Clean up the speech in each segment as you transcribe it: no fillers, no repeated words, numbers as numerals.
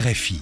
RFI.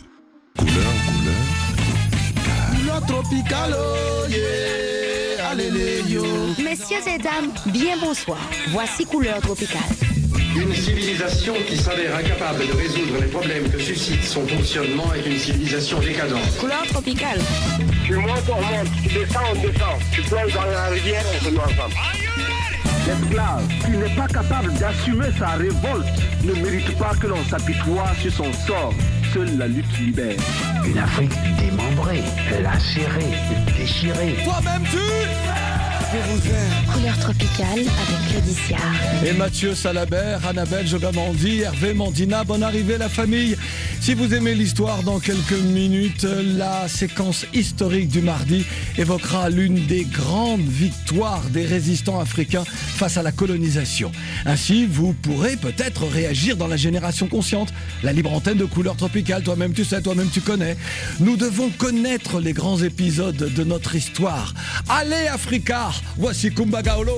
Couleur tropicale, yeah, allez, yo. Messieurs et dames, bien bonsoir. Voici Couleur tropicale. Une civilisation qui s'avère incapable de résoudre les problèmes que suscite son fonctionnement est une civilisation décadente. Couleur tropicale. Tu montes, on monte. Tu descends, on descend. Tu plonges dans la rivière, on se met ensemble. L'esclave qui n'est pas capable d'assumer sa révolte ne mérite pas que l'on s'apitoie sur son sort. Seule la lutte libère. Une Afrique démembrée, lacérée, déchirée. Toi-même tu vous aime. Couleur tropicale avec Claudie Siard. Et Mathieu Salabert, Annabelle Jogamandi, Hervé Mandina, bonne arrivée la famille. Si vous aimez l'histoire, dans quelques minutes, la séquence historique du mardi évoquera l'une des grandes victoires des résistants africains face à la colonisation. Ainsi, vous pourrez peut-être réagir dans la génération consciente. La libre antenne de Couleur tropicale, toi-même tu sais, toi-même tu connais. Nous devons connaître les grands épisodes de notre histoire. Allez Africa, voici Kumba Gawlo.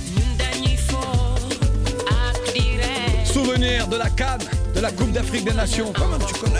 Souvenir de la CAN, de la Coupe d'Afrique des Nations. Comment tu connais?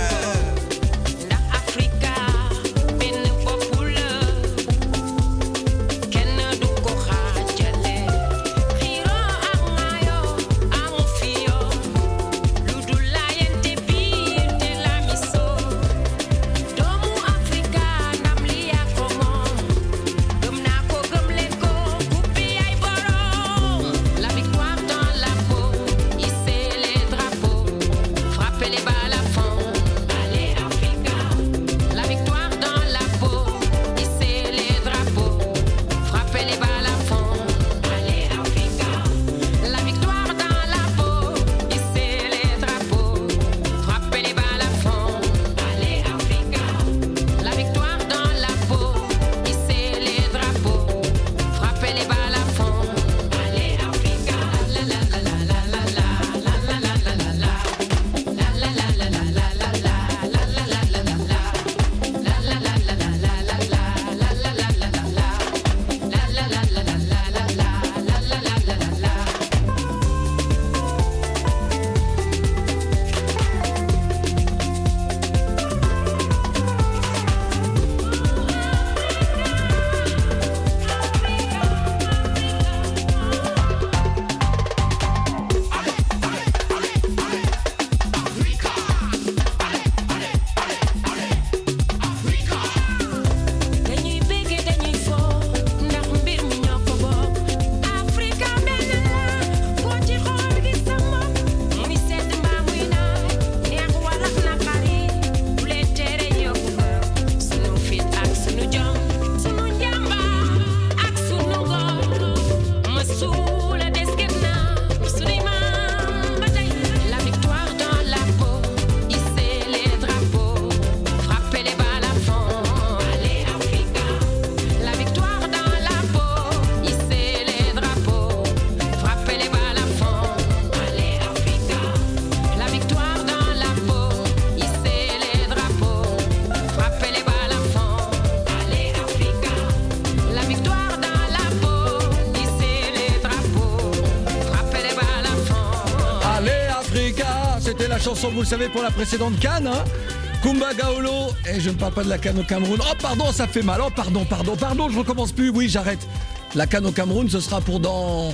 Chanson, vous le savez, pour la précédente CAN, hein, Kumba Gawlo, et je ne parle pas de la CAN au Cameroun. Oh pardon, ça fait mal, oh pardon, je recommence plus, oui j'arrête. La CAN au Cameroun, ce sera pour dans...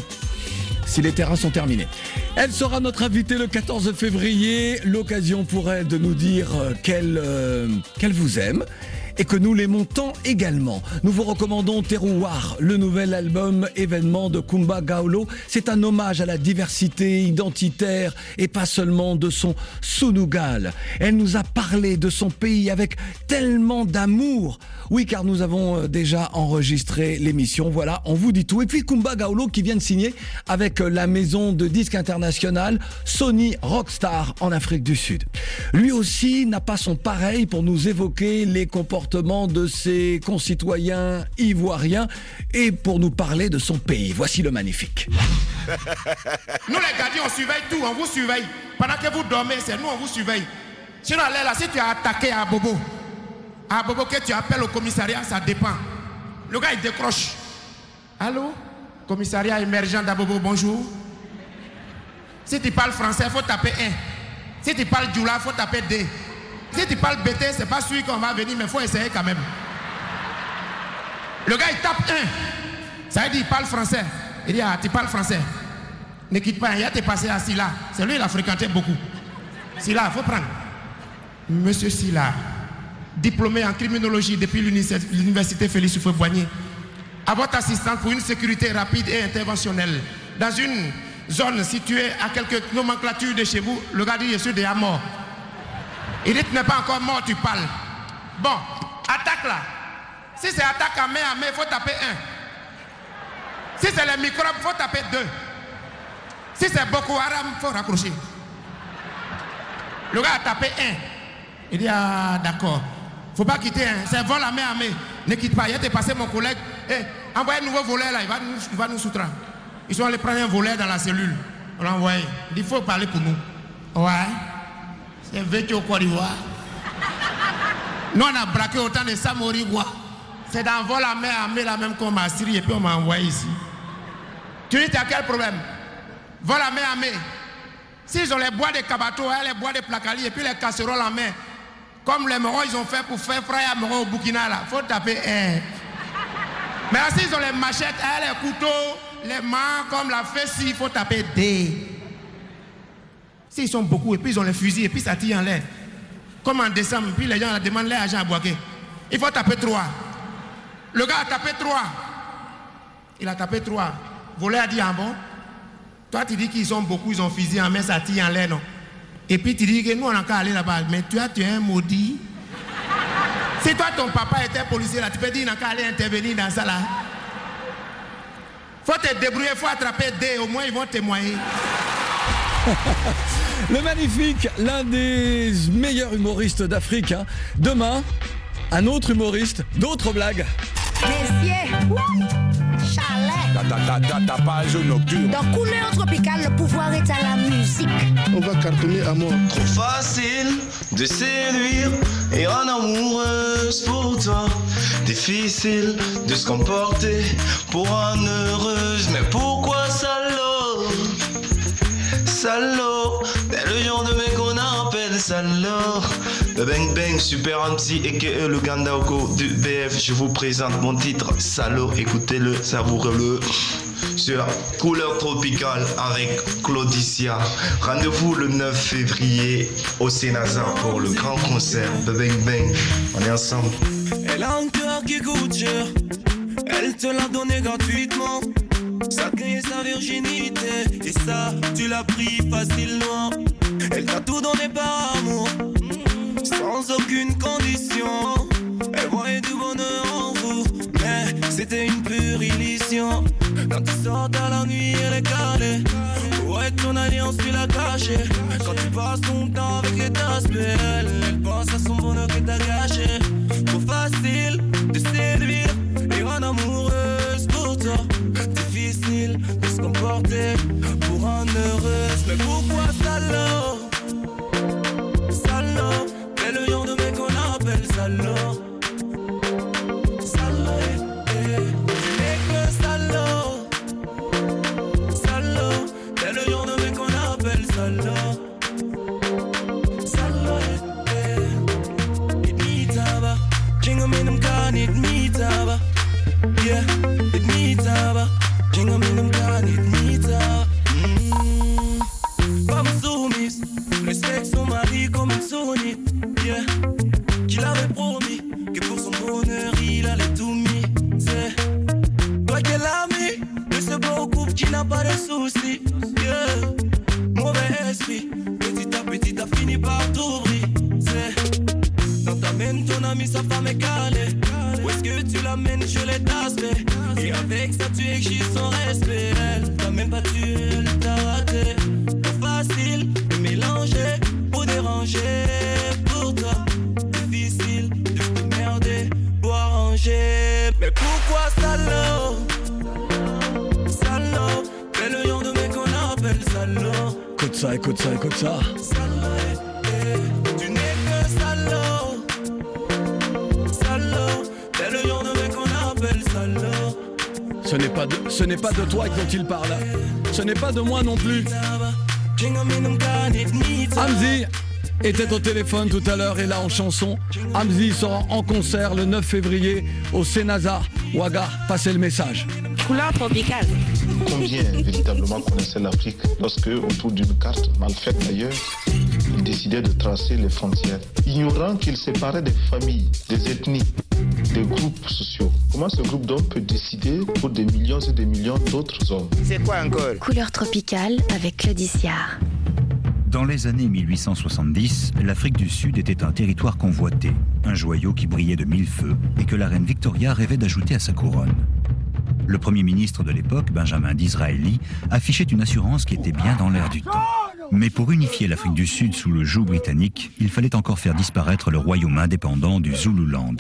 si les terrains sont terminés. Elle sera notre invitée le 14 février, l'occasion pour elle de nous dire qu'elle vous aime. Et que nous l'aimons tant également. Nous vous recommandons Terroir, le nouvel album événement de Kumba Gawlo. C'est un hommage à la diversité identitaire et pas seulement de son Sunugal. Elle nous a parlé de son pays avec tellement d'amour. Oui, car nous avons déjà enregistré l'émission. Voilà, on vous dit tout. Et puis Kumba Gawlo qui vient de signer avec la maison de disques internationale Sony Rockstar en Afrique du Sud. Lui aussi n'a pas son pareil pour nous évoquer les comportements de ses concitoyens ivoiriens et pour nous parler de son pays. Voici le magnifique. Nous les gardiens, on surveille tout, on vous surveille. Pendant que vous dormez, c'est nous, on vous surveille. Sinon, là, si tu as attaqué à Bobo que tu appelles au commissariat, ça dépend. Le gars, il décroche. Allô? Commissariat émergent d'Abobo, bonjour. Si tu parles français, il faut taper 1. Si tu parles djoula, il faut taper 2. Si tu parles bêté, c'est pas celui qu'on va venir, mais il faut essayer quand même. Le gars, il tape 1. Ça veut dire il parle français. Il dit, ah, tu parles français. Ne quitte pas, il y a tes passé à Silla. C'est lui, il a fréquenté beaucoup. Silla, il faut prendre. Monsieur Silla, diplômé en criminologie depuis l'université Félix Houphouët-Boigny, à votre assistance pour une sécurité rapide et interventionnelle. Dans une zone située à quelques nomenclatures de chez vous, le gars dit, je suis déjà mort. Il dit, tu n'es pas encore mort, tu parles. Bon, attaque là. Si c'est attaque à main, il faut taper 1. Si c'est les microbes, il faut taper 2. Si c'est Boko Haram, il faut raccrocher. Le gars a tapé 1. Il dit, ah d'accord. Il ne faut pas quitter, hein. C'est vol à main. Ne quitte pas. Il a passé mon collègue. Envoyez un nouveau voleur là, il va nous soustraire. Ils sont allés prendre un voleur dans la cellule. On l'a envoyé. Il dit, il faut parler pour nous. Ouais. C'est vécu au Côte d'Ivoire. Nous, on a braqué autant de Samorigois. C'est dans vol à main la même qu'on m'a Syrie et puis on m'a envoyé ici. Tu dis, tu as quel problème? Vol à main. S'ils ont les bois de Kabato, les bois de Placali et puis les casseroles en main, comme les Moros, ils ont fait pour faire frère à Moros au Burkina, là, faut taper 1. Mais s'ils ont les machettes, les couteaux, les mains, comme la fessée, il faut taper 2. S'ils sont beaucoup et puis ils ont les fusils et puis ça tire en l'air. Comme en décembre, puis les gens demandent l'argent à Boaké. Il faut taper 3. Le gars a tapé 3. Il a tapé 3. Voleur a dit, ah bon? Toi, tu dis qu'ils sont beaucoup, ils ont fusil en main, ça tire en l'air, non? Et puis tu dis que nous, on n'a qu'à aller là-bas. Mais tu es un maudit. Si toi, ton papa était policier, là, tu peux dire qu'il n'a qu'à aller intervenir dans ça, là. Faut te débrouiller, faut attraper 2. Au moins, ils vont témoigner. Le magnifique, l'un des meilleurs humoristes d'Afrique. Hein. Demain, un autre humoriste, d'autres blagues. Messieurs, chalet. Ta page nocturne. Dans Couleur Tropicale, le pouvoir est à la musique. On va cartonner à mort. Trop facile de séduire et en amoureuse pour toi. Difficile de se comporter pour une heureuse. Mais pourquoi salaud? Salaud, t'es le genre de mec qu'on appelle salaud. Le bang bang, super anti et que le Gandaoko du BF. Je vous présente mon titre, salaud. Écoutez-le, savourez-le. Sur Couleur Tropicale avec Claudicia. Rendez-vous le 9 février au Sénazar pour le grand concert de Bang Bang. On est ensemble. Elle a un cœur qui coûte cher. Elle te l'a donné gratuitement. Sacré sa virginité. Et ça, tu l'as pris facilement. Elle t'a tout donné par amour, sans aucune condition. Elle voyait du bonheur en vous, mais c'était une pure illusion. Quand tu sors à la nuit, elle est calée. Ouais, ton alliance, tu l'as cachée. Quand tu passes ton temps avec les tasses, elle pense à son bonheur que t'as gâché. Trop facile de séduire et rendre amoureuse pour toi. Difficile de se comporter pour rendre heureuse. Mais pourquoi salaud? Salaud, t'es le genre de mec qu'on appelle salaud. Salaud, tu n'es que salaud. Salaud, t'es le genre de mec qu'on appelle salaud. Salaud, it me taba. Jingle me them can, it me taba. Yeah, it me taba. Jingle me them can, it me taba. Femme soumise, respecte son mari comme une sournite. Yeah, qu'il avait promis que pour son bonheur il allait tout miser. Toi qui es l'ami de ce beau couple qui n'a pas de soucis. Yeah, mauvais esprit, petit t'as fini par tout briser. Quand t'amènes ton ami, sa femme est calée. Où est-ce que tu l'amènes, je l'ai tassé. Et avec ça tu exiges son respect. Elle t'a même pas tué, elle t'a raté. Trop facile de mélanger pour déranger. Pour toi, difficile de te merder pour arranger. Mais pourquoi salaud? Salaud, t'es le genre de mec qu'on appelle salaud. Écoute ça, écoute ça, écoute ça. Salaud, tu n'es que salaud. Salaud, t'es le genre de mec qu'on appelle salaud. Ce n'est pas de toi dont il parle. Ce n'est pas de moi non plus. Hamzi, était au téléphone tout à l'heure et là en chanson. Hamzi sera en concert le 9 février au Sénazar. Ouaga, passez le message. Couleur tropicale. Combien véritablement connaissaient l'Afrique lorsque, autour d'une carte, mal faite d'ailleurs, ils décidaient de tracer les frontières, ignorant qu'ils séparaient des familles, des ethnies, des groupes sociaux. Comment ce groupe d'hommes peut décider pour des millions et des millions d'autres hommes? C'est quoi encore? Couleur tropicale avec Claude Siard. Dans les années 1870, l'Afrique du Sud était un territoire convoité, un joyau qui brillait de mille feux et que la reine Victoria rêvait d'ajouter à sa couronne. Le premier ministre de l'époque, Benjamin Disraeli, affichait une assurance qui était bien dans l'air du temps. Mais pour unifier l'Afrique du Sud sous le joug britannique, il fallait encore faire disparaître le royaume indépendant du Zululand.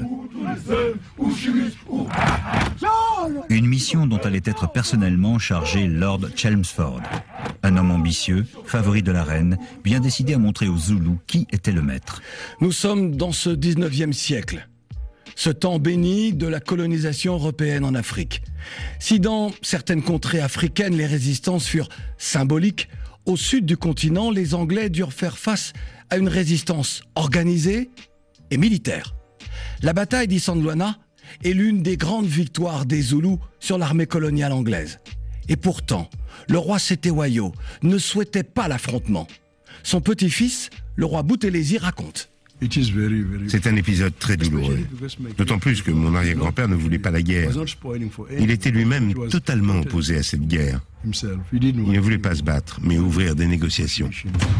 Une mission dont allait être personnellement chargé Lord Chelmsford. Un homme ambitieux, favori de la reine, bien décidé à montrer aux Zoulous qui était le maître. Nous sommes dans ce 19e siècle, ce temps béni de la colonisation européenne en Afrique. Si dans certaines contrées africaines les résistances furent symboliques, au sud du continent, les Anglais durent faire face à une résistance organisée et militaire. La bataille d'Isandlwana est l'une des grandes victoires des Zoulous sur l'armée coloniale anglaise. Et pourtant, le roi Setewayo ne souhaitait pas l'affrontement. Son petit-fils, le roi Buthelezi, raconte. C'est un épisode très douloureux, d'autant plus que mon arrière-grand-père ne voulait pas la guerre. Il était lui-même totalement opposé à cette guerre. Il ne voulait pas se battre, mais ouvrir des négociations.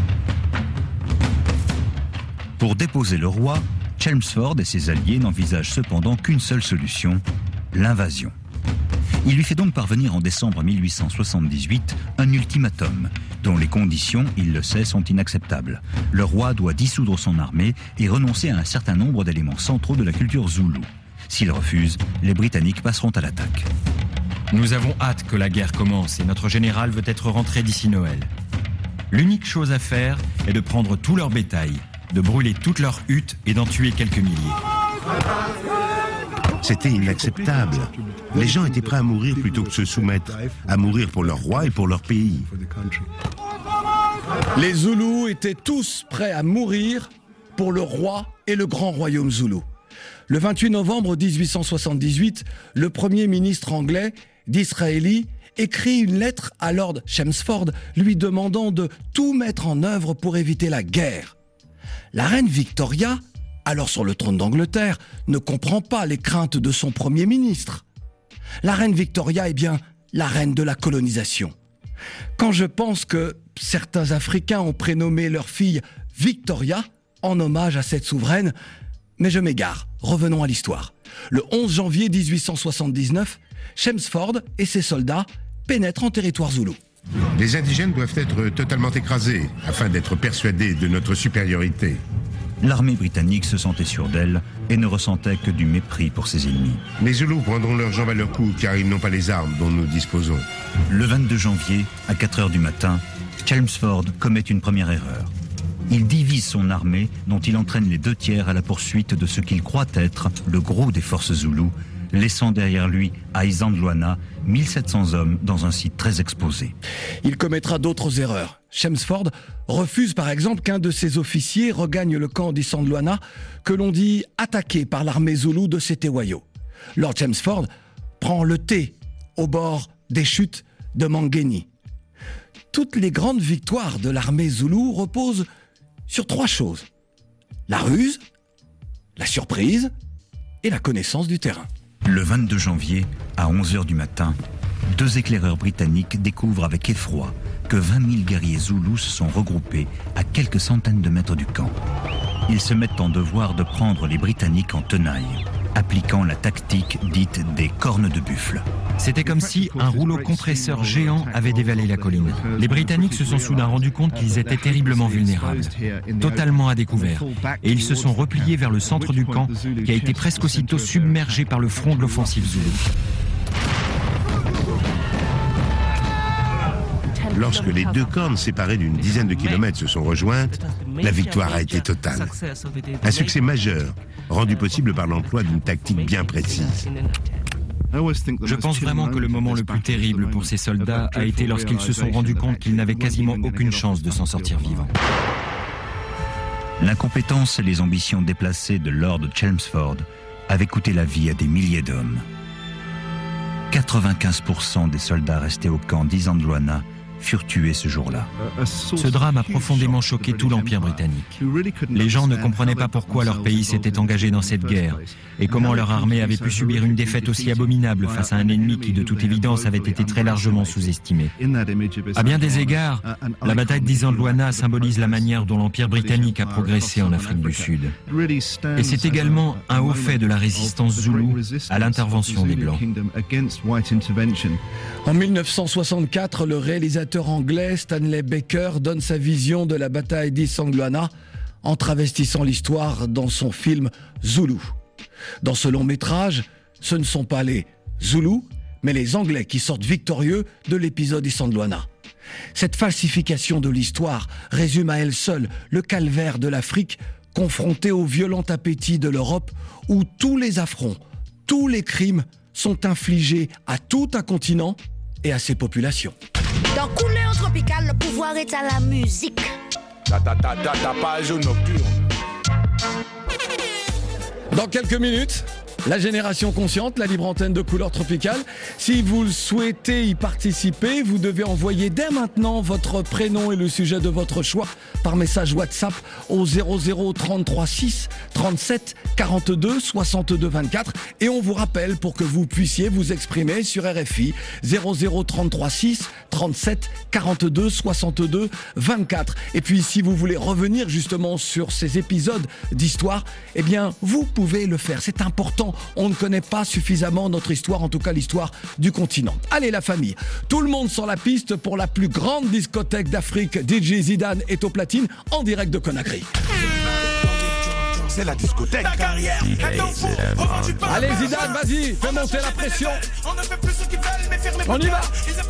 Pour déposer le roi, Chelmsford et ses alliés n'envisagent cependant qu'une seule solution, l'invasion. Il lui fait donc parvenir en décembre 1878 un ultimatum, dont les conditions, il le sait, sont inacceptables. Le roi doit dissoudre son armée et renoncer à un certain nombre d'éléments centraux de la culture zoulou. S'il refuse, les Britanniques passeront à l'attaque. Nous avons hâte que la guerre commence et notre général veut être rentré d'ici Noël. L'unique chose à faire est de prendre tout leur bétail, de brûler toutes leurs huttes et d'en tuer quelques milliers. C'était inacceptable. Les gens étaient prêts à mourir plutôt que de se soumettre, à mourir pour leur roi et pour leur pays. Les Zoulous étaient tous prêts à mourir pour le roi et le grand royaume zoulou. Le 28 novembre 1878, le premier ministre anglais, Disraeli, écrit une lettre à Lord Chelmsford lui demandant de tout mettre en œuvre pour éviter la guerre. La reine Victoria, alors sur le trône d'Angleterre, ne comprend pas les craintes de son Premier ministre. La reine Victoria est bien la reine de la colonisation. Quand je pense que certains Africains ont prénommé leur fille Victoria en hommage à cette souveraine, mais je m'égare, revenons à l'histoire. Le 11 janvier 1879, Chelmsford et ses soldats pénètrent en territoire zoulou. Les indigènes doivent être totalement écrasés afin d'être persuadés de notre supériorité. L'armée britannique se sentait sûre d'elle et ne ressentait que du mépris pour ses ennemis. Les Zoulous prendront leurs jambes à leur cou car ils n'ont pas les armes dont nous disposons. Le 22 janvier, à 4 heures du matin, Chelmsford commet une première erreur. Il divise son armée dont il entraîne les 2/3 à la poursuite de ce qu'il croit être le gros des forces zoulous, laissant derrière lui à Isandlwana 1700 hommes dans un site très exposé. Il commettra d'autres erreurs. Chelmsford refuse par exemple qu'un de ses officiers regagne le camp d'Isandlwana que l'on dit attaqué par l'armée zoulou de Setewayo. Lord Chelmsford prend le thé au bord des chutes de Mangeni. Toutes les grandes victoires de l'armée zoulou reposent sur 3 choses. La ruse, la surprise et la connaissance du terrain. Le 22 janvier, à 11h du matin, 2 éclaireurs britanniques découvrent avec effroi que 20 000 guerriers zoulous se sont regroupés à quelques centaines de mètres du camp. Ils se mettent en devoir de prendre les Britanniques en tenaille, appliquant la tactique dite des cornes de buffle. C'était comme si un rouleau compresseur géant avait dévalé la colline. Les Britanniques se sont soudain rendus compte qu'ils étaient terriblement vulnérables, totalement à découvert, et ils se sont repliés vers le centre du camp qui a été presque aussitôt submergé par le front de l'offensive zoulou. Lorsque les 2 cornes séparées d'une dizaine de kilomètres se sont rejointes, la victoire a été totale. Un succès majeur, rendu possible par l'emploi d'une tactique bien précise. Je pense vraiment que le moment le plus terrible pour ces soldats a été lorsqu'ils se sont rendus compte qu'ils n'avaient quasiment aucune chance de s'en sortir vivants. L'incompétence et les ambitions déplacées de Lord Chelmsford avaient coûté la vie à des milliers d'hommes. 95% des soldats restés au camp d'Isandlwana furent tués ce jour-là. Ce drame a profondément choqué tout l'Empire britannique. Les gens ne comprenaient pas pourquoi leur pays s'était engagé dans cette guerre et comment leur armée avait pu subir une défaite aussi abominable face à un ennemi qui, de toute évidence, avait été très largement sous-estimé. À bien des égards, la bataille d'Isandlwana symbolise la manière dont l'Empire britannique a progressé en Afrique du Sud. Et c'est également un haut fait de la résistance zoulou à l'intervention des Blancs. En 1964, le réalisateur anglais Stanley Baker donne sa vision de la bataille d'Isandlwana en travestissant l'histoire dans son film Zulu. Dans ce long métrage, ce ne sont pas les Zoulous, mais les Anglais qui sortent victorieux de l'épisode Isandlwana. Cette falsification de l'histoire résume à elle seule le calvaire de l'Afrique confrontée au violent appétit de l'Europe où tous les affronts, tous les crimes sont infligés à tout un continent et à ses populations. Dans Couleur Tropicale, le pouvoir est à la musique. Page nocturne. Dans quelques minutes, la génération consciente, la libre antenne de Couleur Tropicale. Si vous souhaitez y participer, vous devez envoyer dès maintenant votre prénom et le sujet de votre choix par message WhatsApp au 00 33 6 37 42 62 24. Et on vous rappelle pour que vous puissiez vous exprimer sur RFI 00 33 6 37 42 62 24. Et puis si vous voulez revenir justement sur ces épisodes d'histoire, eh bien vous pouvez le faire. C'est important. On ne connaît pas suffisamment notre histoire, en tout cas l'histoire du continent. Allez la famille, tout le monde sur la piste pour la plus grande discothèque d'Afrique. DJ Zidane est au platine en direct de Conakry. C'est la discothèque. Allez Zidane, vas-y, fais monter la pression. On y va.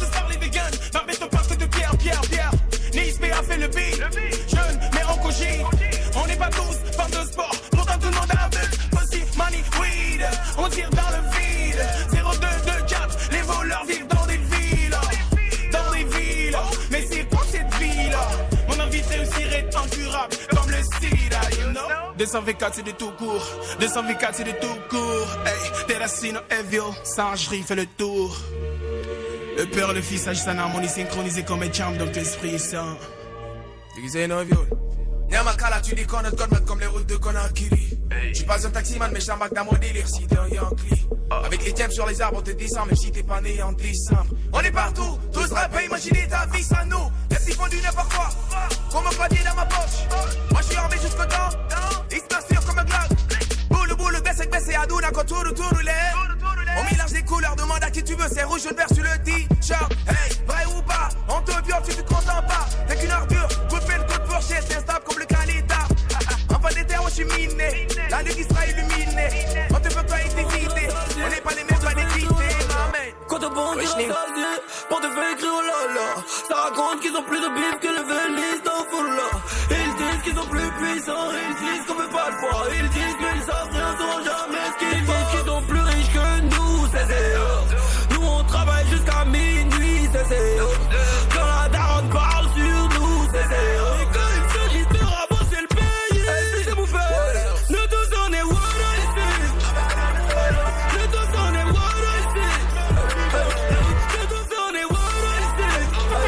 Nice a fait le beat, jeune mais en cogite. On n'est pas tous fans de sport, pourtant tout le monde a un but. Pussy, money, weed, on tire dans le vide. 0224, les voleurs vivent dans des villes. Dans des villes, mais c'est quoi cette ville? Mon envie de réussir est incurable, comme le sida, you know. 224 c'est de tout court, 224 c'est de tout court. Hey, Terracino Evio, singerie fait le tour. Le père, le fils agissent en harmonie synchronisé comme un charme, donc l'esprit saint. Déguisé non viol. Nyamakala, tu déconnes, notre code comme les routes de Conakry. Je suis pas un taximan, mais j'embarque dans mon délire si t'es un Yankee. Avec les thèmes sur les arbres, on te descend, même si t'es pas né en décembre. On est partout, tous rappeurs, imaginez ta vie sans nous. Merci font du n'importe quoi, comme un pâtier dans ma poche. Moi je suis armé jusqu'au temps, explosif comme un glace. Boule, baisse et adouna, quand tourne les. On mélange des couleurs, demande à qui tu veux, c'est rouge, jaune, vert sur le t-shirt. Hey, vrai ou pas, on te viole, tu te contentes pas. T'es qu'une ordure, coup de pelle, coup de fourchette, c'est instable comme le Canada. Enfant des terres, je suis miné, la nuit qui sera illuminée. On te peut pas être hésité, on n'est pas les mêmes, pas des quittés, maman. Quand on bondit la salée, pour te faire écrire oh là là. Ça raconte qu'ils ont plus de bif que le Venise dans Foula. Ils disent qu'ils sont plus puissants, ils disent qu'on veut pas le voir. Ils disent qu'ils savent rien, sauront jamais ce qu'ils disent qu'ils sont plus riches que nous, c'est nous on travaille jusqu'à minuit, c'est quand la daronne parle sur nous, c'est et quand il s'agit de ramasser le pays, c'est mon père. Nous tous on est what I see. Nous tous on est what I see. Nous tous on est what I see.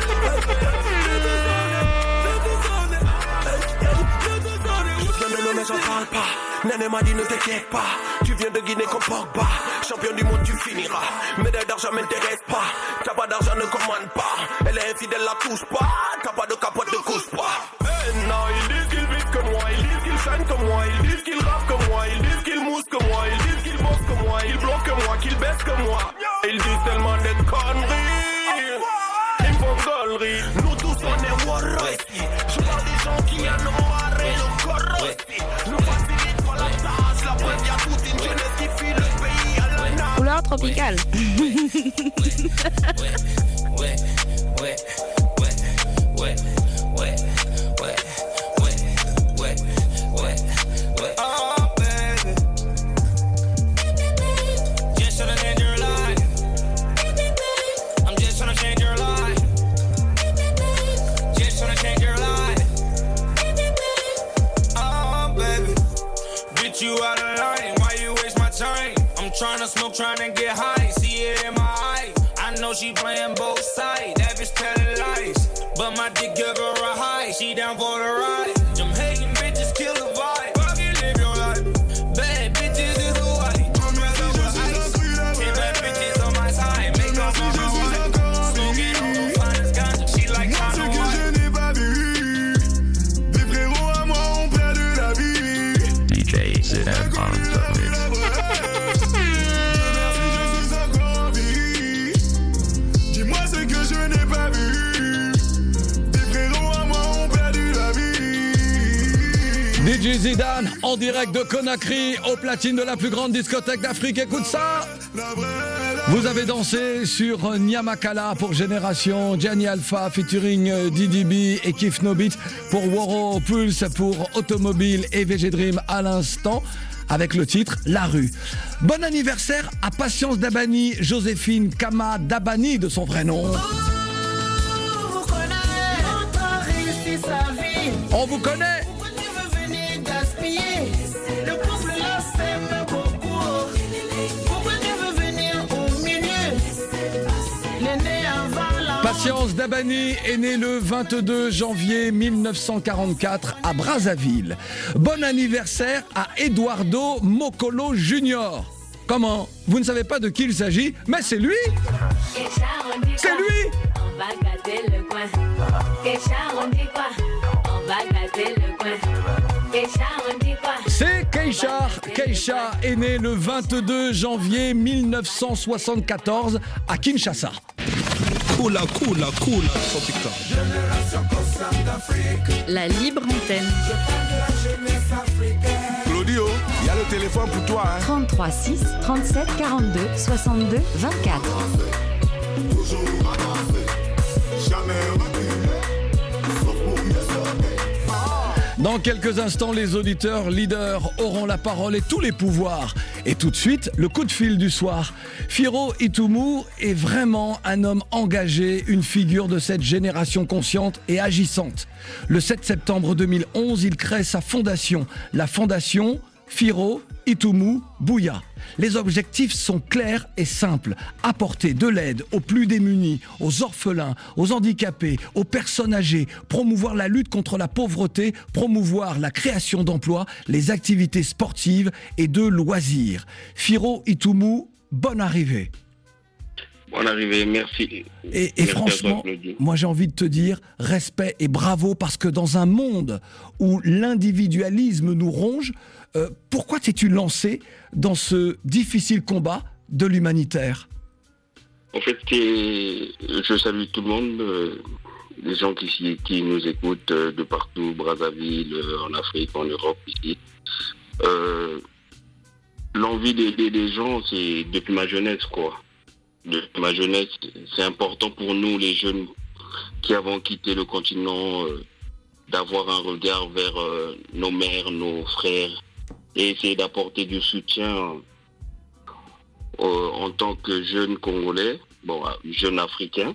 Mais j'en parle pas. Nene m'a dit ne t'inquiète pas. Tu viens de Guinée comme Pogba. Champion du monde tu finiras. Médaille d'argent m'intéresse pas. T'as pas d'argent ne commande pas. Elle est infidèle la touche pas. T'as pas de capote ne couche pas. Non ils disent qu'ils vivent comme moi. Ils disent qu'ils chaînent comme moi. Ils disent qu'ils rappent comme moi. Ils disent qu'ils moussent comme moi. Ils disent qu'ils bossent comme moi. Ils bloquent comme moi. Qu'ils baissent comme moi. Ils disent tellement de conneries. Ils font gaulerie. Nous tous on est warros. Je parle des gens qui en ont marre le corps. Nous facilite pas la tâche. La preuve y'a toute une jeunesse qui fuit le pays à la nage. Couleur Tropicale. out of line. Why you waste my time? I'm trying to smoke, trying to get high. See it in my eyes. I know she playing both sides. That bitch telling lies. But my dick give her a high. She down for the ride. Them hating bitches kill the vibe. Fucking live your life. Bad bitches is the white. I'm ready over ice. Ten bad bitches on my side. Make up my wife. Smoking on the finest ganja. She like Ce que je n'ai pas vu. Des frérots à moi ont perdu la vie. DJ Zidane on the mix. Dis-moi ce que je n'ai pas vu. Des frérots à moi ont perdu la vie. DJ Zidane en direct de Conakry au platine de la plus grande discothèque d'Afrique. Écoute ça. Vous avez dansé sur Nyamakala pour Génération, Gianni Alpha featuring DDB et Kif No Beat pour Woro, Pulse pour Automobile et VG Dream à l'instant avec le titre La Rue. Bon anniversaire à Patience Dabani, Joséphine Kama Dabani de son vrai nom. On vous connaît. Patience Dabani est née le 22 janvier 1944 à Brazzaville. Bon anniversaire à Eduardo Mokolo Jr. Comment? Vous ne savez pas de qui il s'agit? Mais c'est lui! C'est lui! On va garder le coin. Keisha, on dit quoi? On va garder le coin. Keisha, on dit quoi? C'est Keisha. Keisha est née le 22 janvier 1974 à Kinshasa. Coula, tropical. La libre antenne. Claudio, il y a le téléphone pour toi. 33 6 37 42 62 24. Toujours avancer, jamais reculer, sauf pour mieux sauver. Dans quelques instants, les auditeurs leaders auront la parole et tous les pouvoirs. Et tout de suite, le coup de fil du soir. Firo Itumu est vraiment un homme engagé, une figure de cette génération consciente et agissante. Le 7 septembre 2011, il crée sa fondation, la fondation Firo Itumu Buya. Les objectifs sont clairs et simples. Apporter de l'aide aux plus démunis, aux orphelins, aux handicapés, aux personnes âgées, promouvoir la lutte contre la pauvreté, promouvoir la création d'emplois, les activités sportives et de loisirs. Firo Itumu, bonne arrivée. Bonne arrivée, merci. Et merci franchement, toi, moi j'ai envie de te dire respect et bravo parce que dans un monde où l'individualisme nous ronge, pourquoi t'es-tu lancé dans ce difficile combat de l'humanitaire? En fait, je salue tout le monde, les gens qui nous écoutent de partout, Brazzaville, en Afrique, en Europe, ici. L'envie d'aider les gens, c'est depuis ma jeunesse, quoi. Depuis ma jeunesse, c'est important pour nous, les jeunes qui avons quitté le continent, d'avoir un regard vers nos mères, nos frères, et essayer d'apporter du soutien en tant que jeune Congolais, jeune Africain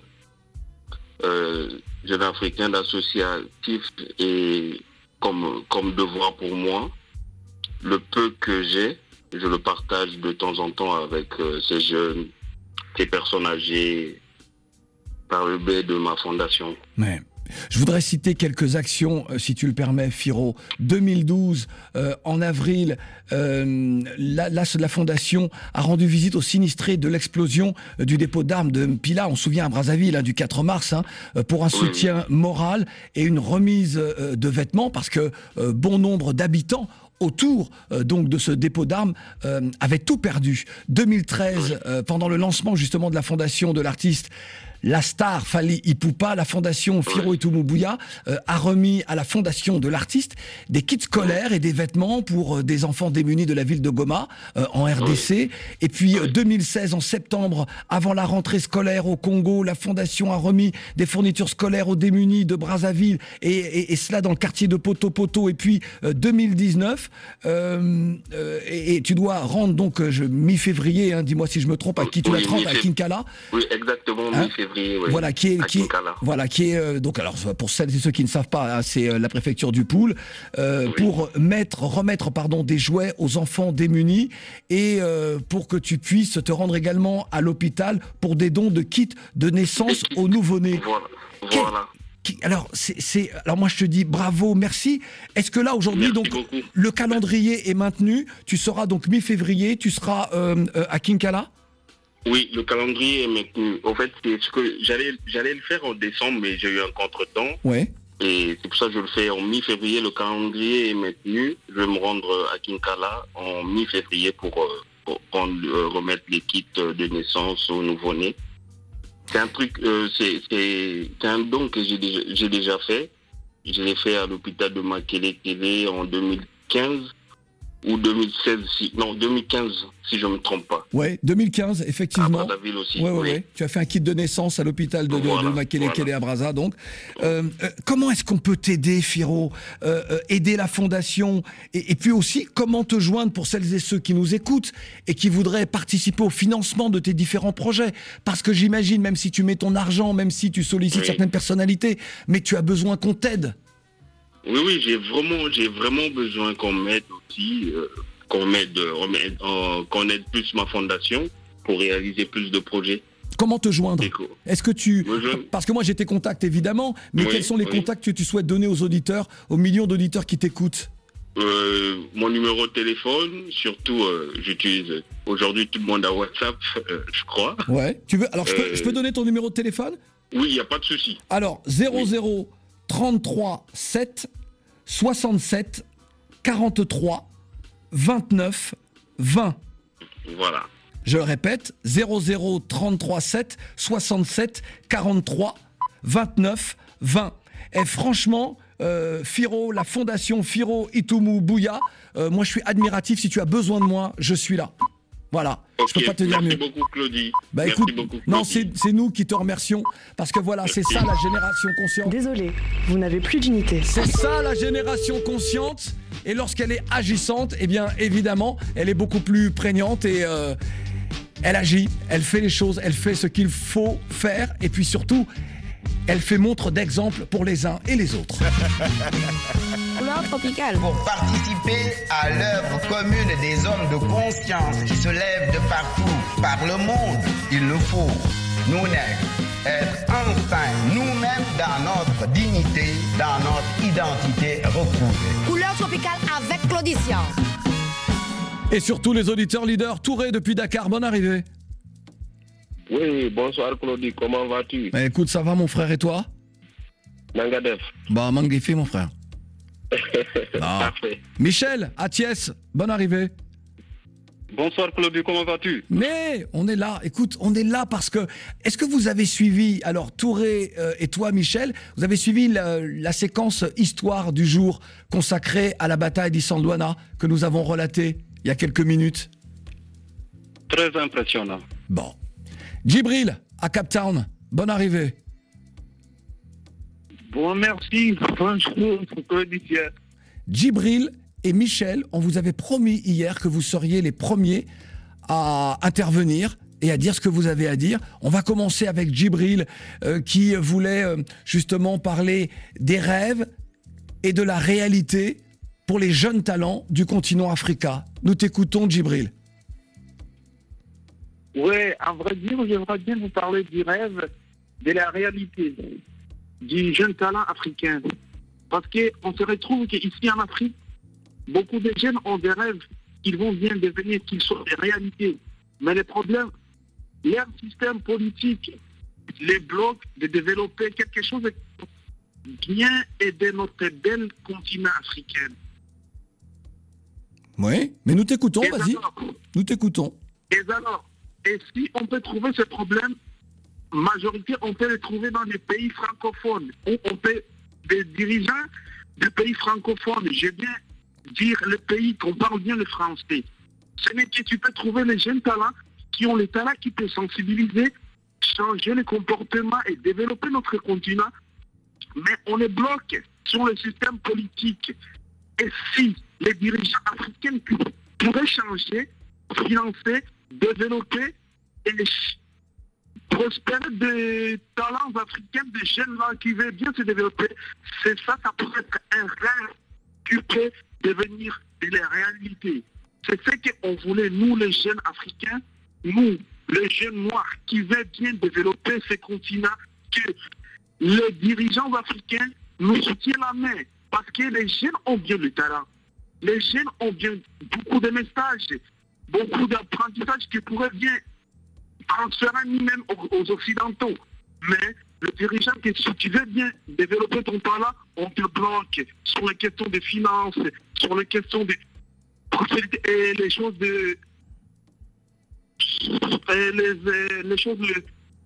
d'associatif, et comme devoir pour moi, le peu que j'ai, je le partage de temps en temps avec ces jeunes, ces personnes âgées, par le biais de ma fondation. Mais je voudrais citer quelques actions, si tu le permets, Firo. 2012, en avril, la fondation a rendu visite aux sinistrés de l'explosion du dépôt d'armes de Mpila, on se souvient à Brazzaville, du 4 mars, pour un soutien moral et une remise de vêtements, parce que bon nombre d'habitants autour donc de ce dépôt d'armes avaient tout perdu. 2013, pendant le lancement justement de la fondation de l'artiste la star Fally Ipupa, la fondation Firo Itumu Buya a remis à la fondation de l'artiste des kits scolaires et des vêtements pour des enfants démunis de la ville de Goma en RDC. Et puis 2016, en septembre, avant la rentrée scolaire au Congo, la fondation a remis des fournitures scolaires aux démunis de Brazzaville et cela dans le quartier de Poto. Et puis 2019, et tu dois rendre donc mi-février, hein, dis-moi si je me trompe, à qui tu vas te rendre, à Kinkala. Oui, exactement, mi-février. Oui, voilà, qui est donc alors pour celles et ceux qui ne savent pas, hein, c'est la préfecture du Pool, pour remettre des jouets aux enfants démunis et pour que tu puisses te rendre également à l'hôpital pour des dons de kits de naissance aux nouveau-nés. Voilà. Alors moi je te dis bravo, merci. Est-ce que là aujourd'hui donc beaucoup. Le calendrier est maintenu? Tu seras donc mi-février, tu seras à Kinkala? Oui, le calendrier est maintenu. En fait, c'est ce que j'allais le faire en décembre, mais j'ai eu un contretemps. Ouais. Et c'est pour ça que je le fais en mi-février. Le calendrier est maintenu. Je vais me rendre à Kinkala en mi-février pour remettre les kits de naissance aux nouveau-nés. C'est un truc, c'est un don que j'ai déjà fait. Je l'ai fait à l'hôpital de Makele en 2015 ou 2016, 2015 si je ne me trompe pas. Ouais, 2015 effectivement. À Brazzaville aussi. Ouais. Tu as fait un kit de naissance à l'hôpital de Makele à Brazza donc. Comment est-ce qu'on peut t'aider, Firo, aider la fondation et puis aussi comment te joindre pour celles et ceux qui nous écoutent et qui voudraient participer au financement de tes différents projets? Parce que j'imagine, même si tu mets ton argent, même si tu sollicites certaines personnalités, mais tu as besoin qu'on t'aide. Oui, j'ai vraiment besoin qu'on m'aide aussi, qu'on aide plus ma fondation pour réaliser plus de projets. Comment te joindre? Est-ce que parce que moi j'ai tes contacts évidemment, mais quels sont les contacts que tu souhaites donner aux auditeurs, aux millions d'auditeurs qui t'écoutent? Mon numéro de téléphone, surtout j'utilise aujourd'hui tout le monde a WhatsApp, je crois. Ouais. Tu veux? Alors je peux donner ton numéro de téléphone? Oui, il n'y a pas de souci. Alors 00 33 7 67 43 29 20. Voilà. Je le répète, 00 33 7 67 43 29 20. Et franchement, Firo, la fondation Firo Itumu Bouya, moi je suis admiratif. Si tu as besoin de moi, je suis là. Voilà, je peux pas te dire mieux. Merci beaucoup, Claudie. Écoute, merci beaucoup, Claudie. Non, c'est nous qui te remercions parce que voilà, c'est ça la génération consciente. Désolé, vous n'avez plus d'unité. C'est ça la génération consciente et lorsqu'elle est agissante, eh bien évidemment, elle est beaucoup plus prégnante et elle agit, elle fait les choses, elle fait ce qu'il faut faire et puis surtout, elle fait montre d'exemple pour les uns et les autres. Couleur tropicale. Pour participer à l'œuvre commune des hommes de conscience qui se lèvent de partout, par le monde, il nous faut, nous nègres, être enfin nous-mêmes dans notre dignité, dans notre identité retrouvée. Couleur tropicale avec Claudicia. Et surtout les auditeurs leaders, Touré depuis Dakar, bonne arrivée. Oui, bonsoir Claudie, comment vas-tu? Écoute, ça va mon frère et toi? Mangadef. Mangifi mon frère. Parfait. Michel, à Thiès, bonne arrivée. Bonsoir Claudie, comment vas-tu? Mais on est là, écoute, on est là parce que... Est-ce que vous avez suivi, alors Touré et toi Michel, vous avez suivi la séquence histoire du jour consacrée à la bataille d'Isandlwana que nous avons relatée il y a quelques minutes? Très impressionnant. Bon. Djibril, à Cape Town, bonne arrivée. Bon, merci. Bonjour, Djibril et Michel, on vous avait promis hier que vous seriez les premiers à intervenir et à dire ce que vous avez à dire. On va commencer avec Djibril qui voulait justement parler des rêves et de la réalité pour les jeunes talents du continent africain. Nous t'écoutons, Djibril. Oui, à vrai dire, j'aimerais bien vous parler du rêve, de la réalité, du jeune talent africain. Parce qu'on se retrouve qu'ici en Afrique, beaucoup de jeunes ont des rêves qu'ils vont bien devenir, qu'ils sont des réalités. Mais le problème, leur système politique les bloque de développer quelque chose qui vient aider notre bel continent africain. Oui, mais nous t'écoutons, vas-y. Nous t'écoutons. Et alors, et si on peut trouver ce problème, majorité, on peut le trouver dans les pays francophones, où on peut, des dirigeants des pays francophones, je viens dire le pays qu'on parle bien le français. Ce n'est que tu peux trouver les jeunes talents qui ont les talents qui peuvent sensibiliser, changer le comportement et développer notre continent. Mais on est bloqué sur le système politique. Et si les dirigeants africains pour échanger, financer, développer et prospérer des talents africains, des jeunes là qui veulent bien se développer. C'est ça, ça pourrait être un rêve qui peut devenir de la réalité. C'est ce qu'on voulait, nous les jeunes africains, nous les jeunes noirs qui veulent bien développer ce continent, que les dirigeants africains nous soutiennent la main parce que les jeunes ont bien le talent. Les jeunes ont bien beaucoup de messages, beaucoup d'apprentissages qui pourraient bien transférer nous-mêmes aux Occidentaux. Mais le dirigeant, que si tu veux bien développer ton talent, on te bloque sur les questions de finances, sur les questions de et les choses de les choses de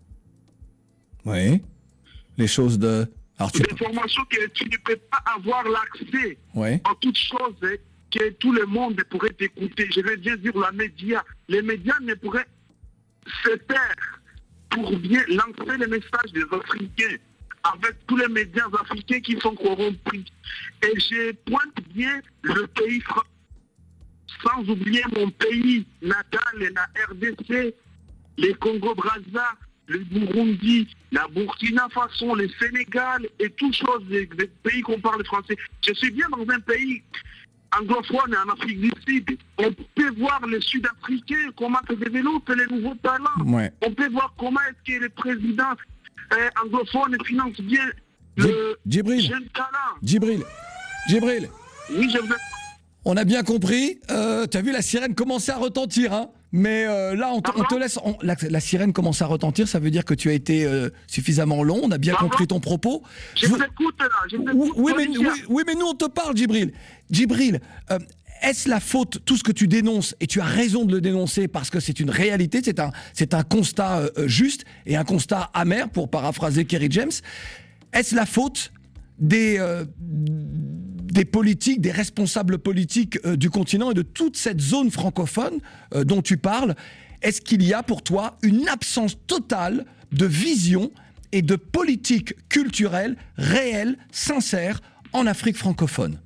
oui, les choses de des formations que tu ne peux pas avoir l'accès à toutes choses que tout le monde pourrait t'écouter. Je vais bien dire la média. Les médias ne pourraient se taire pour bien lancer les messages des Africains avec tous les médias africains qui sont corrompus. Et je pointe bien le pays français, sans oublier mon pays natal, la RDC, les Congo-Brazza, le Burundi, la Burkina Faso, le Sénégal et toutes choses des pays qu'on parle français. Je suis bien dans un pays anglophone en Afrique du Sud. On peut voir les Sud-Africains, comment se développent les nouveaux talents. Ouais. On peut voir comment est-ce que les présidents anglophones financent bien le jeune talent. Djibril. Oui, je veux... On a bien compris. Tu as vu la sirène commencer à retentir, hein. Mais là, on te laisse. La sirène commence à retentir, ça veut dire que tu as été suffisamment long. On a bien compris ton propos. Je vous écoute là. Oui, mais nous, on te parle, Djibril. Djibril, est-ce la faute, tout ce que tu dénonces, et tu as raison de le dénoncer parce que c'est une réalité, c'est un constat juste et un constat amer, pour paraphraser Kerry James. Est-ce la faute des politiques, des responsables politiques du continent et de toute cette zone francophone dont tu parles? Est-ce qu'il y a pour toi une absence totale de vision et de politique culturelle réelle, sincère en Afrique francophone?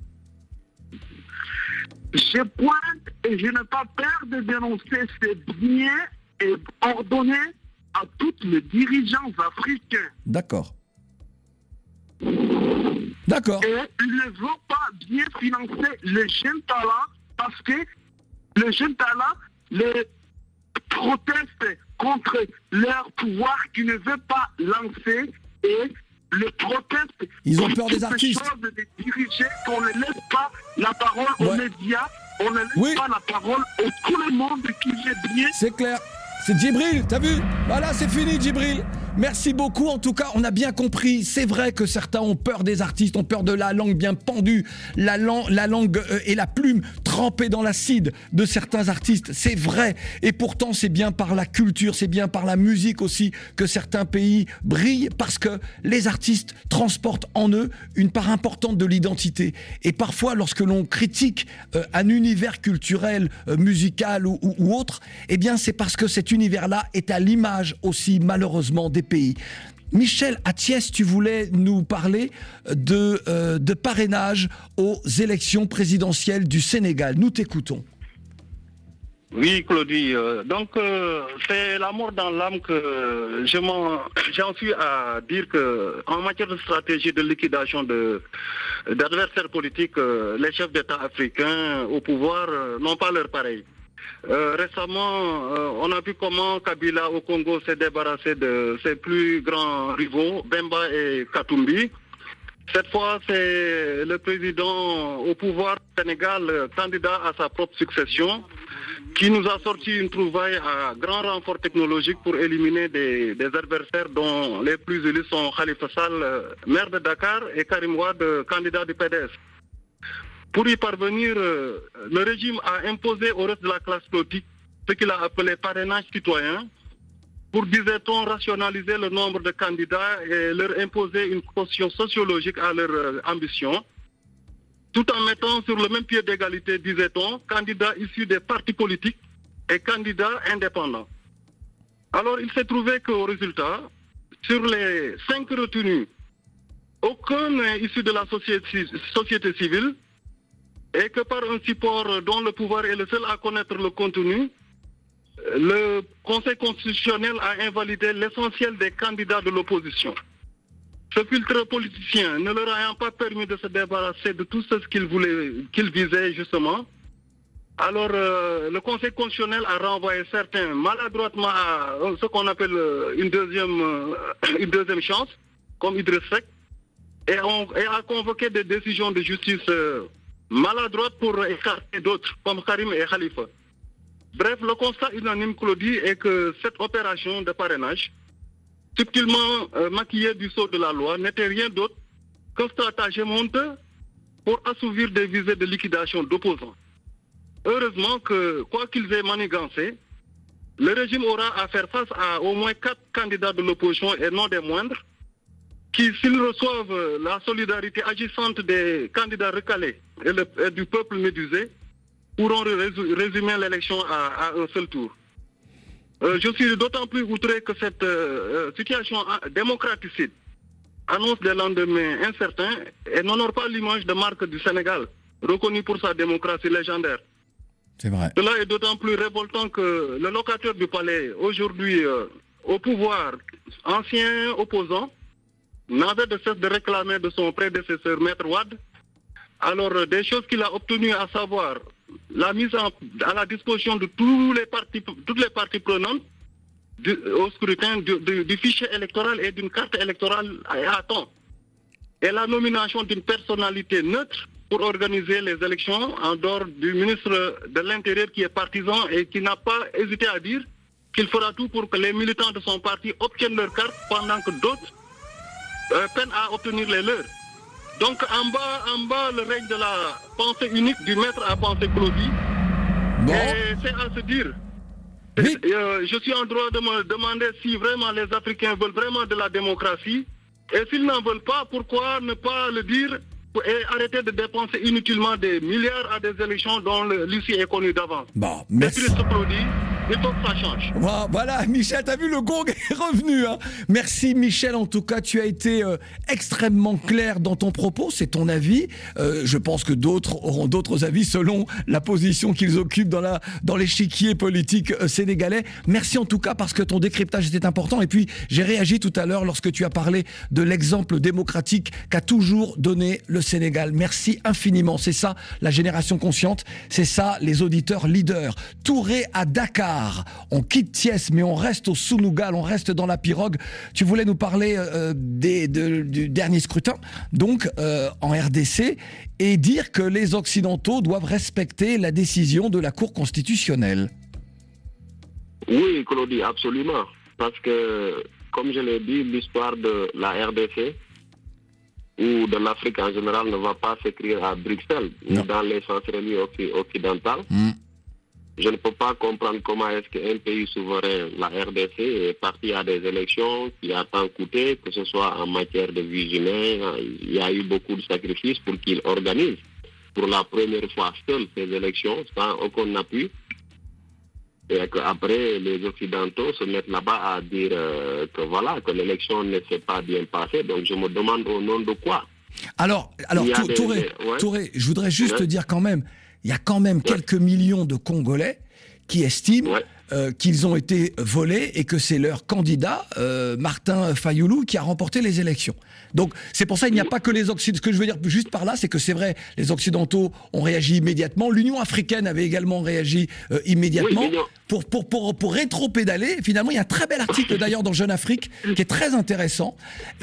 Je pointe et je n'ai pas peur de dénoncer ces biens et ordonner à tous les dirigeants africains. D'accord. Et ils ne vont pas bien financer les jeunes talents parce que les jeunes talents les protestent contre leur pouvoir qui ne veut pas lancer et le protestent. Ils ont peur des artistes. Des diriger, qu'on ne laisse pas la parole aux médias, on ne laisse pas la parole à tout le monde qui veut bien. C'est clair. C'est Djibril, t'as vu? Voilà, c'est fini, Djibril. Merci beaucoup. En tout cas, on a bien compris. C'est vrai que certains ont peur des artistes, ont peur de la langue bien pendue, la langue et la plume trempée dans l'acide de certains artistes. C'est vrai. Et pourtant, c'est bien par la culture, c'est bien par la musique aussi que certains pays brillent, parce que les artistes transportent en eux une part importante de l'identité. Et parfois, lorsque l'on critique un univers culturel, musical ou autre, eh bien, c'est parce que cet univers-là est à l'image aussi, malheureusement, des pays. Michel, à Thiès, tu voulais nous parler de parrainage aux élections présidentielles du Sénégal. Nous t'écoutons. Oui, Claudie. Donc, c'est la mort dans l'âme que j'en suis à dire qu'en matière de stratégie de liquidation d'adversaires politiques, les chefs d'État africains au pouvoir n'ont pas leur pareil. Récemment, on a vu comment Kabila au Congo s'est débarrassé de ses plus grands rivaux, Bemba et Katumbi. Cette fois, c'est le président au pouvoir du Sénégal, candidat à sa propre succession, qui nous a sorti une trouvaille à grand renfort technologique pour éliminer des adversaires dont les plus élus sont Khalifa Sall, maire de Dakar, et Karim Wade, candidat du PDS. Pour y parvenir, le régime a imposé au reste de la classe politique ce qu'il a appelé parrainage citoyen, pour, disait-on, rationaliser le nombre de candidats et leur imposer une caution sociologique à leur ambition, tout en mettant sur le même pied d'égalité, disait-on, candidats issus des partis politiques et candidats indépendants. Alors, il s'est trouvé qu'au résultat, sur les 5 retenus, aucun n'est issu de la société civile, et que par un support dont le pouvoir est le seul à connaître le contenu, le Conseil constitutionnel a invalidé l'essentiel des candidats de l'opposition. Ce filtre politicien ne leur ayant pas permis de se débarrasser de tout ce qu'ils visaient justement, alors le Conseil constitutionnel a renvoyé certains maladroitement à ce qu'on appelle une deuxième chance, comme Idriss Seck, et a convoqué des décisions de justice maladroites pour écarter d'autres, comme Karim et Khalifa. Bref, le constat unanime, Claudie, est que cette opération de parrainage, subtilement maquillée du sceau de la loi, n'était rien d'autre qu'un stratagème honteux pour assouvir des visées de liquidation d'opposants. Heureusement que, quoi qu'ils aient manigancé, le régime aura à faire face à au moins 4 candidats de l'opposition et non des moindres, qui, s'ils reçoivent la solidarité agissante des candidats recalés et du peuple médusé, pourront résumer l'élection à un seul tour. Je suis d'autant plus outré que cette situation démocraticide annonce des lendemains incertains et n'honore pas l'image de marque du Sénégal, reconnu pour sa démocratie légendaire. C'est vrai. Cela est d'autant plus révoltant que le locataire du palais, aujourd'hui au pouvoir, ancien opposant, n'avait de cesse de réclamer de son prédécesseur, Maître Wade, alors des choses qu'il a obtenues, à savoir la mise à la disposition de toutes les parties prenantes au scrutin du fichier électoral et d'une carte électorale à temps, et la nomination d'une personnalité neutre pour organiser les élections en dehors du ministre de l'Intérieur qui est partisan et qui n'a pas hésité à dire qu'il fera tout pour que les militants de son parti obtiennent leur carte pendant que d'autres peinent à obtenir les leurs. Donc en bas, le règne de la pensée unique du maître à penser Claudie. Bon. Et c'est à se dire. Oui. Je suis en droit de me demander si vraiment les Africains veulent vraiment de la démocratie. Et s'ils n'en veulent pas, pourquoi ne pas le dire et arrêter de dépenser inutilement des milliards à des élections dont l'issue est connue d'avance. Bon, merci. C'est triste, Claudie. Il faut que ça change. Voilà, Michel, t'as vu, le gong est revenu. Hein. Merci, Michel. En tout cas, tu as été extrêmement clair dans ton propos. C'est ton avis. Je pense que d'autres auront d'autres avis selon la position qu'ils occupent dans l'échiquier politique sénégalais. Merci en tout cas parce que ton décryptage était important. Et puis, j'ai réagi tout à l'heure lorsque tu as parlé de l'exemple démocratique qu'a toujours donné le Sénégal. Merci infiniment. C'est ça, la génération consciente. C'est ça, les auditeurs leaders. Touré à Dakar. On quitte Thiès, mais on reste au Sunugal, on reste dans la pirogue. Tu voulais nous parler du dernier scrutin, donc en RDC, et dire que les Occidentaux doivent respecter la décision de la Cour constitutionnelle. Oui, Claudie, absolument. Parce que, comme je l'ai dit, l'histoire de la RDC ou de l'Afrique en général ne va pas s'écrire à Bruxelles ou dans les chancelleries occidentales. Je ne peux pas comprendre comment est-ce qu'un pays souverain, la RDC, est parti à des élections qui a tant coûté, que ce soit en matière de vie humaine. Il y a eu beaucoup de sacrifices pour qu'il organise pour la première fois seul ces élections, sans aucun appui. Et qu'après, les Occidentaux se mettent là-bas à dire que voilà, que l'élection ne s'est pas bien passée. Donc je me demande au nom de quoi. Alors Touré, je voudrais juste te dire quand même, il y a quand même quelques millions de Congolais qui estiment qu'ils ont été volés et que c'est leur candidat, Martin Fayoulou, qui a remporté les élections. Donc c'est pour ça qu'il n'y a pas que les Occidentaux. Ce que je veux dire juste par là, c'est que c'est vrai, les Occidentaux ont réagi immédiatement. L'Union africaine avait également réagi immédiatement pour rétro-pédaler. Finalement, il y a un très bel article d'ailleurs dans Jeune Afrique qui est très intéressant.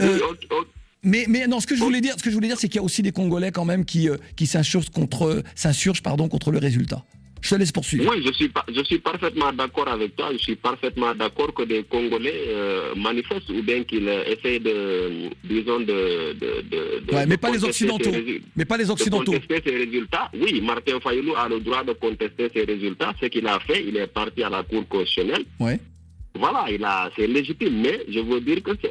Mais non, ce que je voulais dire, c'est qu'il y a aussi des Congolais quand même qui s'insurgent contre le résultat. Je te laisse poursuivre. Oui, je suis parfaitement d'accord avec toi. Je suis parfaitement d'accord que des Congolais manifestent ou bien qu'ils essayent de mais pas les Occidentaux. Mais pas les Occidentaux. De contester ces résultats. Oui, Martin Fayoulou a le droit de contester ces résultats. Ce qu'il a fait, il est parti à la Cour constitutionnelle. Ouais. Voilà, c'est légitime, mais je veux dire que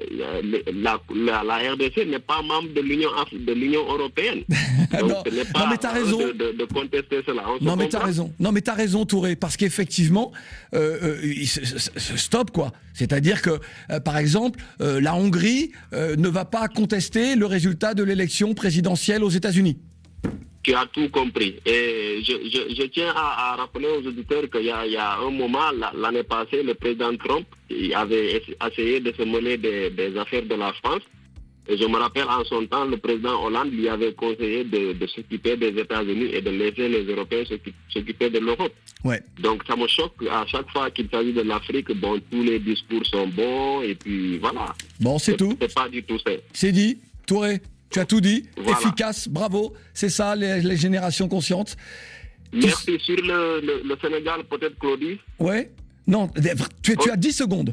la RDC n'est pas membre de l'Union européenne. Donc ce n'est pas mais t'as raison. De contester cela. Non, mais t'as raison, Touré, parce qu'effectivement, stop, quoi. C'est-à-dire que, par exemple, la Hongrie ne va pas contester le résultat de l'élection présidentielle aux États-Unis. Tu as tout compris. Et je tiens à rappeler aux auditeurs qu'il y a un moment, l'année passée, le président Trump il avait essayé de se mêler des affaires de la France. Et je me rappelle, en son temps, le président Hollande lui avait conseillé de s'occuper des États-Unis et de laisser les Européens s'occuper de l'Europe. Ouais. Donc ça me choque à chaque fois qu'il s'agit de l'Afrique. Bon, tous les discours sont bons et puis voilà. Bon, c'est tout. C'est pas du tout ça. C'est dit. Touré, tu as tout dit. Voilà. Efficace, bravo. C'est ça, les générations conscientes. Merci. Sur le Sénégal, peut-être Claudie. Ouais. Non, tu as 10 secondes.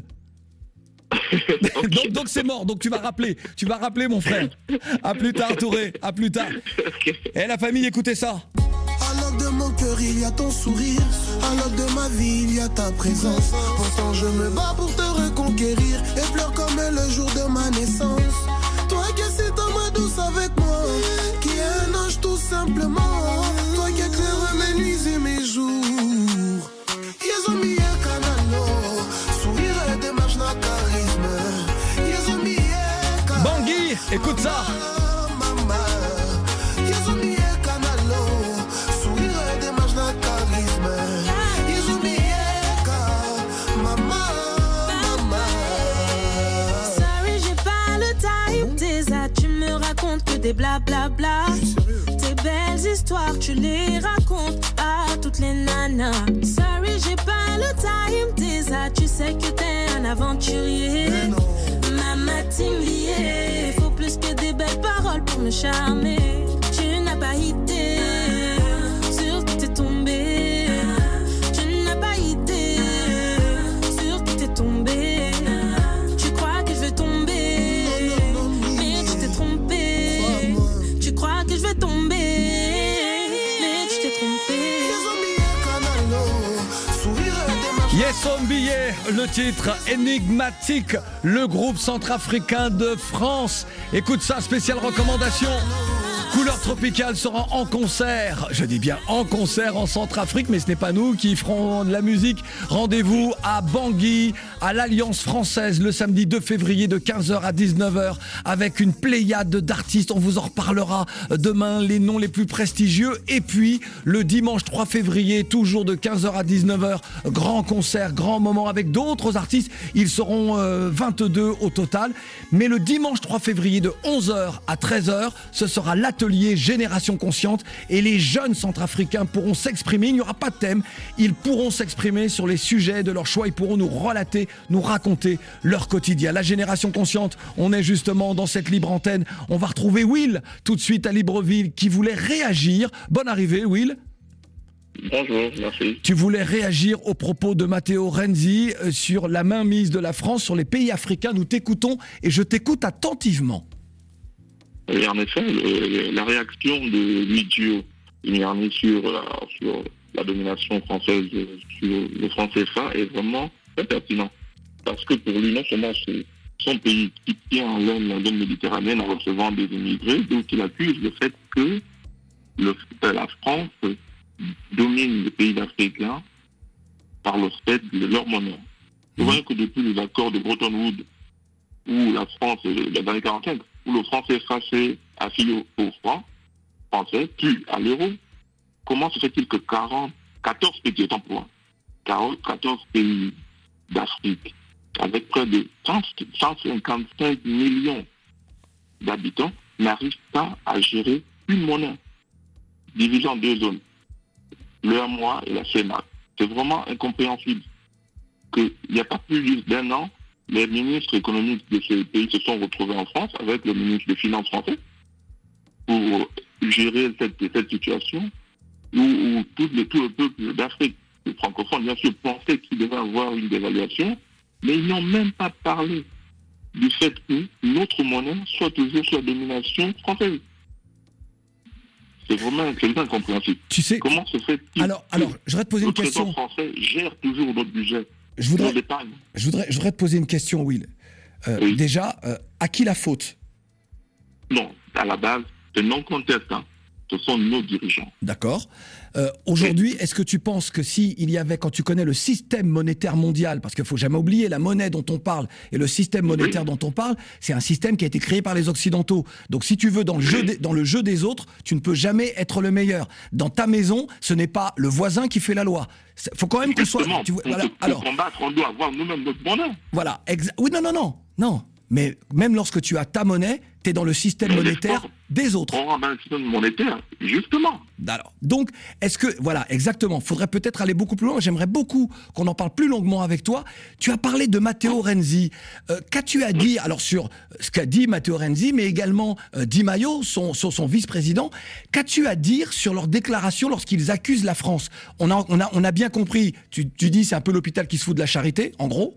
Okay. Donc c'est mort, donc tu vas rappeler mon frère. À plus tard Touré, à plus tard. Et la famille, écoutez ça. À l'ordre de mon cœur il y a ton sourire, à l'ordre de ma vie il y a ta présence. Pourtant je me bats pour te reconquérir et pleure comme le jour de ma naissance. Toi qui es dans ma douce avec moi, qui est un ange tout simplement. Toi qui éclaires mes nuits et mes jours. Ils ont mis un canalo, sourire et démarche na charisme. Ils ont mis un canalo. Bangui, écoute ça. Ils ont mis un canalo, sourire et démarche na charisme. Ils ont mis un canalo, maman. Sorry, j'ai pas le time. Déjà, tu me racontes que des blablabla. Tes belles histoires, tu les racontes à toutes les nanas. Sorry, j'ai pas le time. Déjà, tu sais que t'es un aventurier. Maman liée. Faut plus que des belles paroles pour me charmer. Tu n'as pas idée sur qui t'es tombé. Tu n'as pas idée sur qui t'es tombé. Tu crois que je vais tomber, mais tu t'es trompé. Tu crois que je vais tomber, mais tu t'es trompé. Yes on billet, le titre énigmatique, le groupe centrafricain de France. Écoute ça, spéciale recommandation. Couleur Tropicale sera en concert, je dis bien en concert en Centrafrique, mais ce n'est pas nous qui ferons de la musique. Rendez-vous à Bangui, à l'Alliance Française, le samedi 2 février de 15h à 19h, avec une pléiade d'artistes. On vous en reparlera demain, les noms les plus prestigieux. Et puis, le dimanche 3 février, toujours de 15h à 19h, grand concert, grand moment avec d'autres artistes. Ils seront 22 au total. Mais le dimanche 3 février de 11h à 13h, ce sera l'atelier Génération Consciente et les jeunes centrafricains pourront s'exprimer. Il n'y aura pas de thème. Ils pourront s'exprimer sur les sujets de leur choix. Ils pourront nous relater, nous raconter leur quotidien. La Génération Consciente, on est justement dans cette libre antenne. On va retrouver Will tout de suite à Libreville qui voulait réagir. Bonne arrivée, Will. Bonjour, merci. Tu voulais réagir aux propos de Matteo Renzi sur la mainmise de la France sur les pays africains. Nous t'écoutons et je t'écoute attentivement. Et en effet, la réaction de Luigi Mignani sur la domination française sur le franc CFA est vraiment très pertinent. Parce que pour lui, non seulement c'est son pays qui tient en l'aile la zone méditerranéenne en recevant des immigrés, donc il accuse le fait que la France domine les pays africains par le fait de leur monnaie. Vous voyez que depuis les accords de Bretton Woods, où la France, dans les 45, où le franc CFA s'est affilié au franc français, puis à l'euro, comment se fait-il que 14 petits emplois, 14 pays d'Afrique, avec près de 155 millions d'habitants, n'arrivent pas à gérer une monnaie divisée en deux zones, le MOA et la CEMAC. C'est vraiment incompréhensible qu'il n'y a pas plus d'un an, les ministres économiques de ces pays se sont retrouvés en France avec le ministre des Finances français pour gérer cette situation où tout le peuple d'Afrique, les francophones, bien sûr, pensaient qu'il devait avoir une dévaluation, mais ils n'ont même pas parlé du fait que notre monnaie soit toujours sous la domination française. C'est vraiment incompréhensible. Tu sais, comment se fait-il alors, je voudrais te poser une question. Le Trésor français gère toujours notre budget. Je voudrais te poser une question, Will. Oui. Déjà, à qui la faute? Non, à la base, c'est non contestant. Ce sont nos dirigeants. D'accord. Aujourd'hui, est-ce que tu penses que s'il y avait, quand tu connais le système monétaire mondial, parce qu'il ne faut jamais oublier la monnaie dont on parle et le système monétaire dont on parle, c'est un système qui a été créé par les Occidentaux. Donc si tu veux, dans le jeu des autres, tu ne peux jamais être le meilleur. Dans ta maison, ce n'est pas le voisin qui fait la loi. Il faut quand même qu'on soit... Pour combattre, on doit avoir nous-mêmes notre monnaie. Voilà. Oui, non. Mais même lorsque tu as ta monnaie, tu es dans le système monétaire des autres. On rentre dans le système monétaire, justement. Alors, donc, est-ce que... Voilà, exactement. Il faudrait peut-être aller beaucoup plus loin. J'aimerais beaucoup qu'on en parle plus longuement avec toi. Tu as parlé de Matteo Renzi. Qu'as-tu à dire, alors, sur ce qu'a dit Matteo Renzi, mais également Di Maio, son vice-président. Qu'as-tu à dire sur leurs déclarations lorsqu'ils accusent la France? On a bien compris. Tu dis c'est un peu l'hôpital qui se fout de la charité, en gros.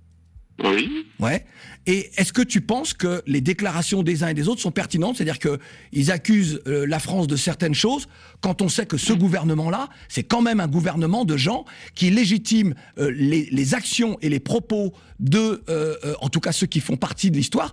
Oui. Ouais. Et est-ce que tu penses que les déclarations des uns et des autres sont pertinentes? C'est-à-dire qu'ils accusent la France de certaines choses, quand on sait que ce gouvernement-là, c'est quand même un gouvernement de gens qui légitiment les actions et les propos en tout cas ceux qui font partie de l'histoire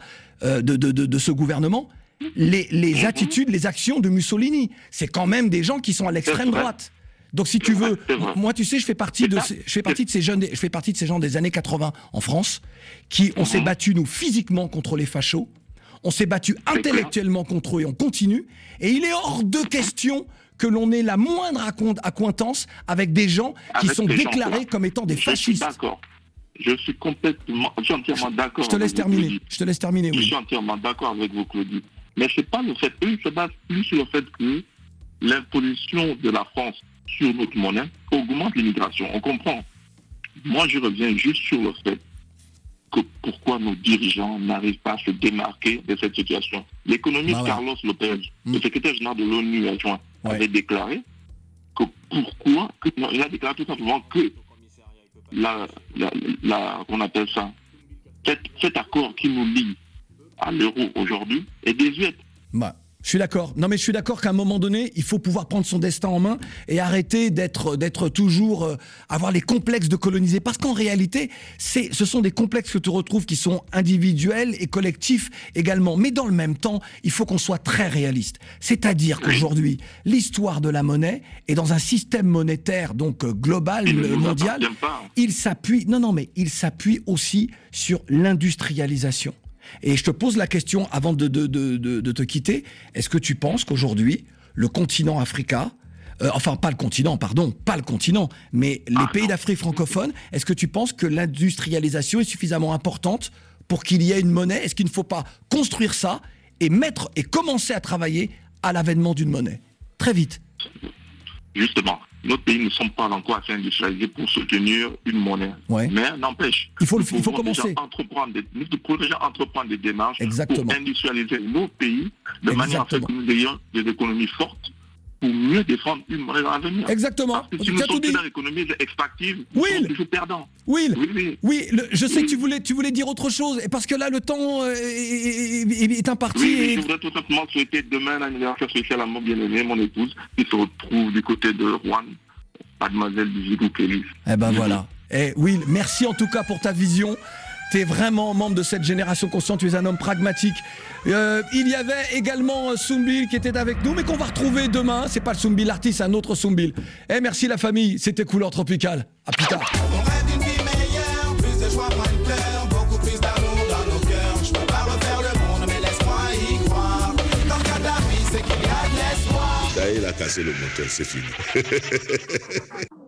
de ce gouvernement, les attitudes, les actions de Mussolini. C'est quand même des gens qui sont à l'extrême droite. Donc si tu veux, moi tu sais, je fais partie de ces gens des années 80 en France, on s'est battus nous physiquement contre les fachos, on s'est battus intellectuellement contre eux et on continue, et il est hors de question que l'on ait la moindre accointance avec des gens qui sont déclarés comme étant des fascistes. D'accord. Je suis entièrement d'accord. Je te laisse terminer. Oui. Je suis entièrement d'accord avec vous, Claudie. Mais c'est pas le fait, eux se basent plus sur le fait que l'imposition de la France sur notre monnaie augmente l'immigration. On comprend. Moi, je reviens juste sur le fait que pourquoi nos dirigeants n'arrivent pas à se démarquer de cette situation. L'économiste Carlos Lopez, le secrétaire général de l'ONU adjoint, avait déclaré que il a déclaré tout simplement que qu'on appelle ça, cet accord qui nous lie à l'euro aujourd'hui est désuet. Je suis d'accord. Non, mais je suis d'accord qu'à un moment donné, il faut pouvoir prendre son destin en main et arrêter d'être toujours avoir les complexes de coloniser. Parce qu'en réalité, ce sont des complexes que tu retrouves qui sont individuels et collectifs également. Mais dans le même temps, il faut qu'on soit très réaliste. C'est-à-dire qu'aujourd'hui, l'histoire de la monnaie est dans un système monétaire donc global, mondial. Il s'appuie. Mais il s'appuie aussi sur l'industrialisation. Et je te pose la question avant de te quitter. Est-ce que tu penses qu'aujourd'hui, le continent africain, pas le continent, mais les pays d'Afrique francophone, est-ce que tu penses que l'industrialisation est suffisamment importante pour qu'il y ait une monnaie? Est-ce qu'il ne faut pas construire ça et commencer à travailler à l'avènement d'une monnaie? Très vite. Justement, notre pays ne sont pas encore assez industrialisés pour soutenir une monnaie. Mais n'empêche, il faut commencer. Nous devons déjà entreprendre des démarches pour industrialiser nos pays de manière à ce que nous ayons des économies fortes pour mieux défendre une monnaie dans l'avenir. Exactement. Parce que si nous sommes dans l'économie extractive, nous sommes toujours perdants. Oui, je sais que tu voulais dire autre chose, et parce que là, le temps est imparti. Oui, je voudrais tout simplement souhaiter demain l'anniversaire spécial à mon bien-aimé, mon épouse, qui se retrouve du côté de Rouen, mademoiselle Vigilou Kélis. Voilà. Will, merci en tout cas pour ta vision. Tu es vraiment membre de cette génération consciente, tu es un homme pragmatique. Il y avait également Soumbil qui était avec nous, mais qu'on va retrouver demain. C'est pas le Soumbil l'artiste, c'est un autre Soumbil. Merci la famille, c'était Couleur Tropicale. À plus tard. On rêve d'une vie meilleure, plus de joie, moins de pleurs, beaucoup plus d'amour dans nos cœurs. Je peux pas refaire le monde, mais laisse-moi y croire. Dans le cas de la vie, c'est qu'il y a de l'espoir. Ça y est, il a cassé le moteur, c'est fini.